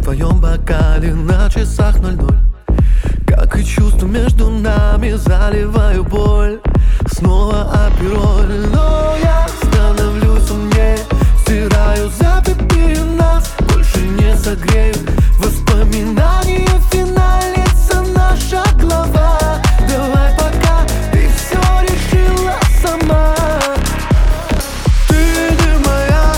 твоем бокале на часах 00. Как и чувства между нами, заливаю боль. Снова апероль, но я становлюсь умнее. Стираю запятые нас, больше не согрею. Воспоминания финалится наша глава. Давай пока ты все решила сама. Ты не моя,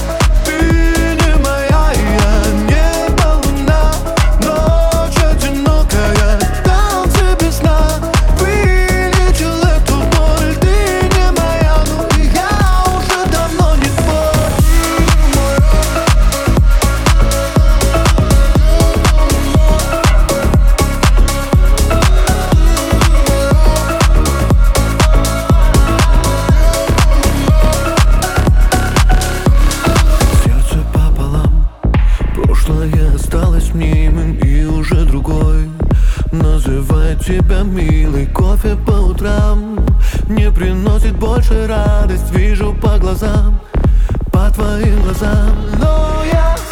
я небо, луна, ночь одинокая, танцы без сна. Вылечил эту боль, ты не моя, ну и я уже давно не твой. Сердце пополам, прошлое осталось мнимым и уже другой. Называет тебя милый, кофе по утрам не приносит больше радость. Вижу по глазам, по твоим глазам, но я